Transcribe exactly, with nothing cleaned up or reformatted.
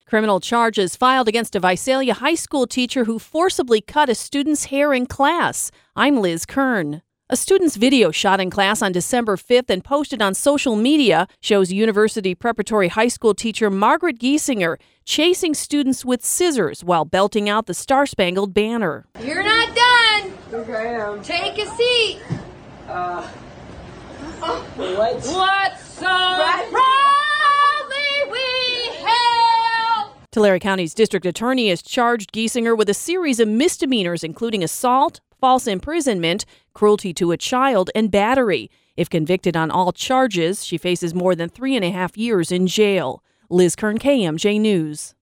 Criminal charges filed against a Visalia High School teacher who forcibly cut a student's hair in class. I'm Liz Kern. A student's video shot in class on December fifth and posted on social media shows University Preparatory High School teacher Margaret Giesinger chasing students with scissors while belting out the Star-Spangled Banner. You're not done. Here I am. Take a seat. Uh, what? What's so proudly we hail? Tulare County's district attorney has charged Giesinger with a series of misdemeanors, including assault, false imprisonment, cruelty to a child, and battery. If convicted on all charges, she faces more than three and a half years in jail. Liz Kern, K M J News.